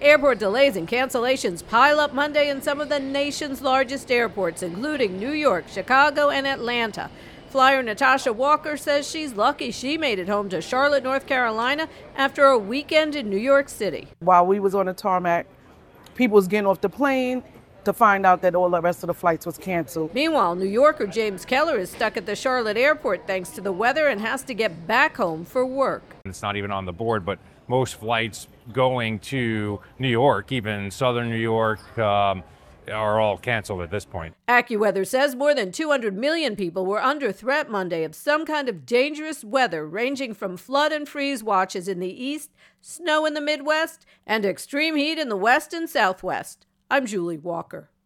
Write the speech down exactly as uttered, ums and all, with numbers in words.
Airport delays and cancellations pile up Monday in some of the nation's largest airports, including New York, Chicago, and Atlanta. Flyer Natasha Walker says she's lucky she made it home to Charlotte, North Carolina after a weekend in New York City. While we was on the tarmac, people was getting off the plane to find out that all the rest of the flights was canceled. Meanwhile, New Yorker James Keller is stuck at the Charlotte airport thanks to the weather and has to get back home for work. It's not even on the board, but most flights going to New York, even southern New York, um, are all canceled at this point. AccuWeather says more than two hundred million people were under threat Monday of some kind of dangerous weather, ranging from flood and freeze watches in the east, snow in the Midwest, and extreme heat in the west and southwest. I'm Julie Walker.